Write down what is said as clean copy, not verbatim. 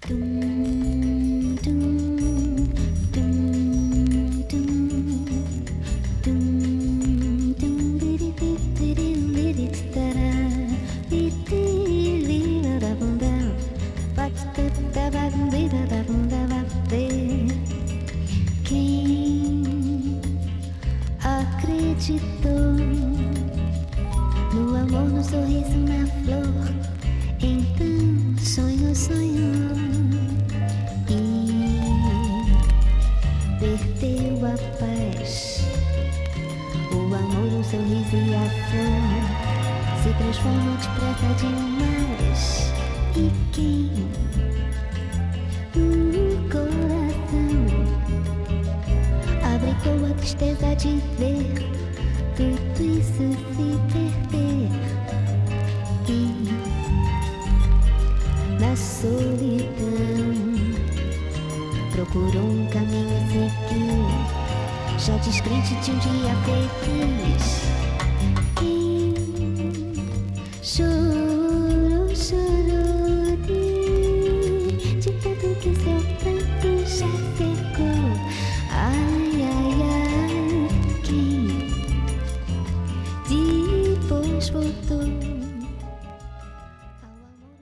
Tum, tum, tum, tum, tum, tum, biri, biri, biri, tará, biri, biri, da bunda, bate, da bunda, da bunda, bate. Quem acreditou no amor, no sorriso, na flor, então sonhou, sonhou e perdeu a paz. O amor, o sorriso e a flor se transformam depressa demais. E quem o coração abrigou a tristeza de ver tudo isso se perder e na solidão procurou um caminho a seguir, já descrente de um dia feliz.